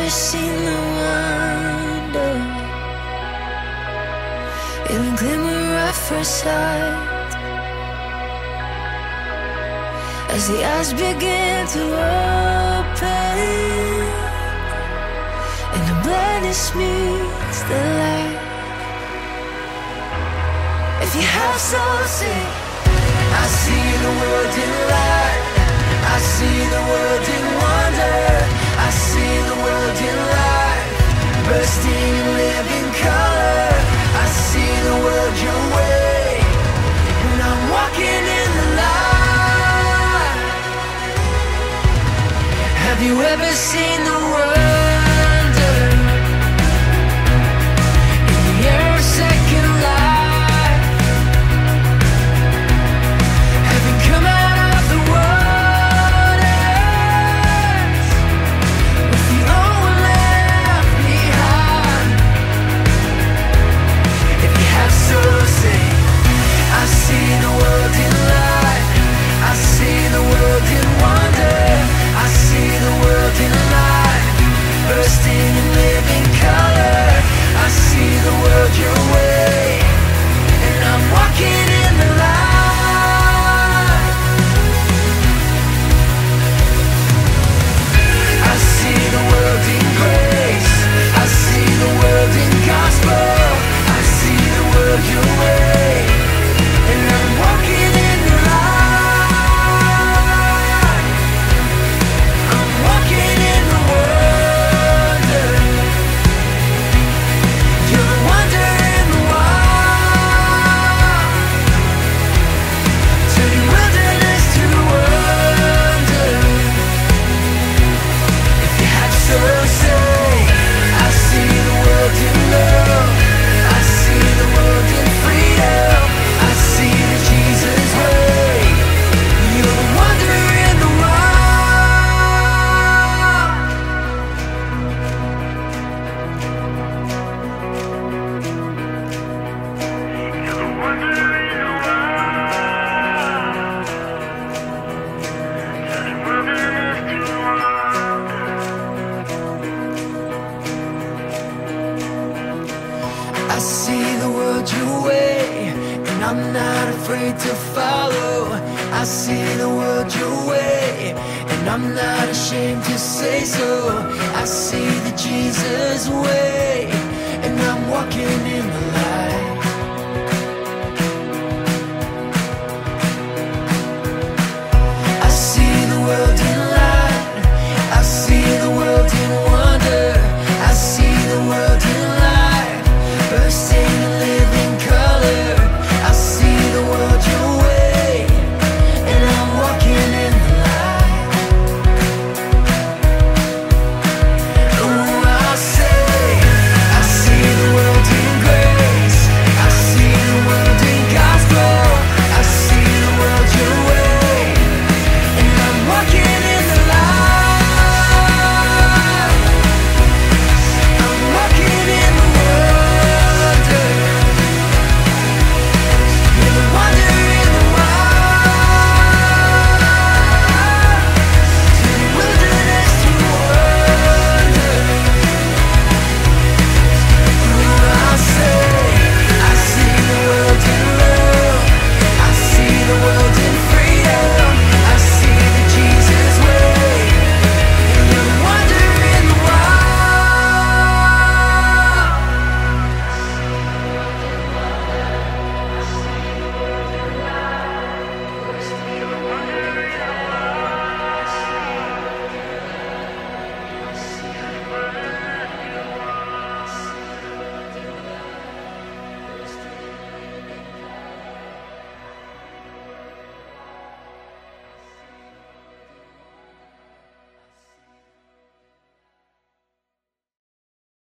seen the wonder in the glimmer at first sight? As the eyes begin to open and the blindness meets the light. If you have soul, sing. I see the world in light. I see the world in wonder. I see the world in light, bursting in living color. I see the world your way, and I'm walking in the light. Have you ever seen the wonder in the air of second life? Having come out of the waters with the old one left behind. If you have soul, sing. I see the world in light. I see the world in wonder. I see the world in light, bursting in living color. I see the world your way, and I'm walking in the light. I see the world in grace. I see the world in gospel. I see the world your way, and I'm walking in the light. I'm walking in the wonder. You're the wonder in the wild, turning wilderness to wonder. If you have soul, say. I see the world in love. I see the world in freedom. I see the Jesus way. You're the wonder in the wild. You're the wonder in the wild. Turning wilderness to wonder. I see the world your way, and I'm not afraid to follow. I see the world your way, and I'm not ashamed to say so. I see the Jesus way, and I'm walking in the light.